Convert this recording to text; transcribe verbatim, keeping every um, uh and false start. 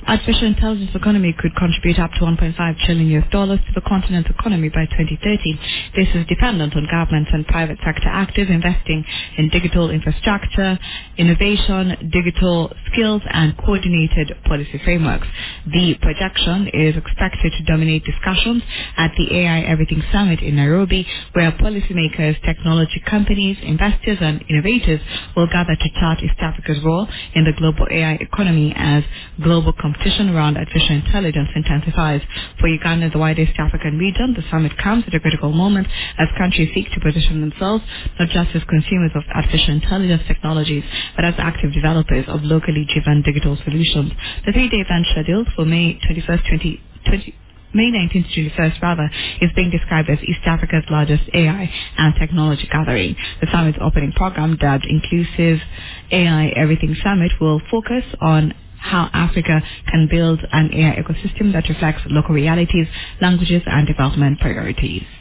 Artificial intelligence economy could contribute up to one point five trillion U S dollars to the continent's economy by twenty thirty. This is dependent on governments and private sector active investing in digital infrastructure, innovation, digital skills, and coordinated policy frameworks. The projection is expected to dominate discussions at the A I Everything Summit in Nairobi, where policymakers, technology companies, investors, and innovators will gather to chart East Africa's role in the global A I economy as global competition around artificial intelligence intensifies. For Uganda and the wider East African region, the summit comes at a critical moment as countries seek to position themselves not just as consumers of artificial intelligence technologies, but as active developers of locally driven digital solutions. The three-day event scheduled for May twenty-first, twenty twenty. May nineteenth to twenty-first, rather, is being described as East Africa's largest A I and technology gathering. The summit's opening program, dubbed Inclusive A I Everything Summit, will focus on how Africa can build an A I ecosystem that reflects local realities, languages, and development priorities.